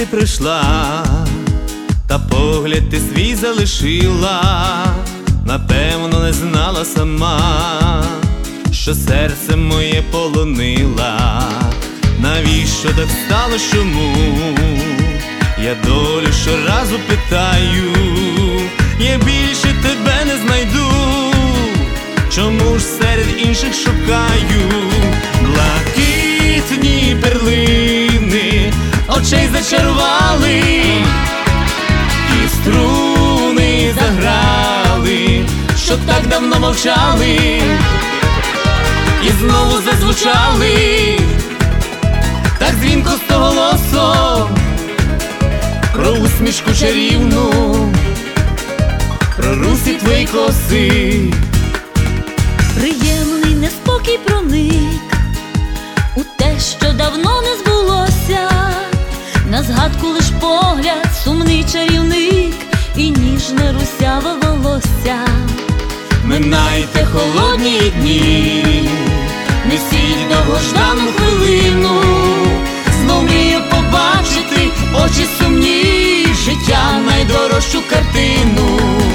ти прийшла, та погляд ти свій залишила, напевно, не знала сама, що серце моє полонила. Навіщо так стало, чому? Я долю щоразу питаю, я більше тебе не знайду. Чому ж серед інших шукаю? Блакитні перлини очей зачарували, і струни заграли, що так давно мовчали, і знову зазвучали, так дзвінко стоголосо, про усмішку чарівну, про русі твої коси. Приємний неспокій проник у те, що давно не збулося, на згадку лиш погляд, сумний чарівник і ніжне русяве волосся. Минайте холодні дні, несіть довгождану хвилину, знов мрію побачити очі сумні, життя найдорожчу картину.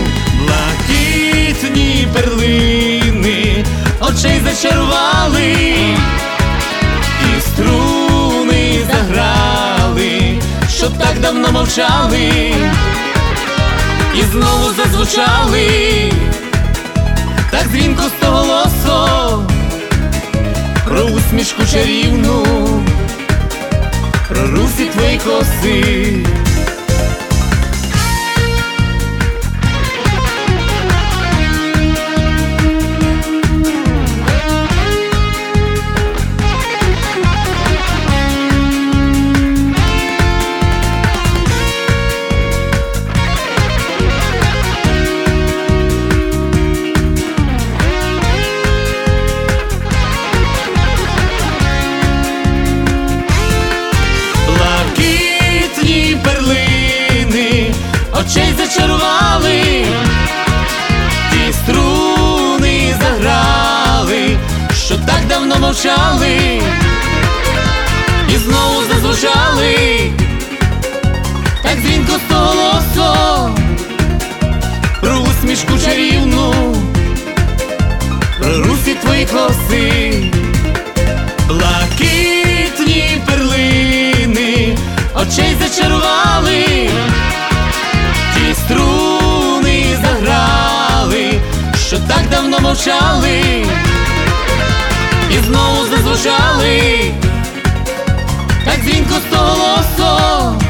Блакитні перлини очей зачарували, і струни заграли, що так давно мовчали, і знову зазвучали, так дзвінко стоголосо, про усмішку чарівну, про русі твої коси. Очей зачарували, ті струни заграли, що так давно мовчали, і знову зазвучали, так дзвінко стоголосо, про усмішку чарівну, про русі твої коси. Блакитні перлини очей зачарували, ті струни заграли, що так давно мовчали, і знову зазвучали, так дзвінко стоголосо,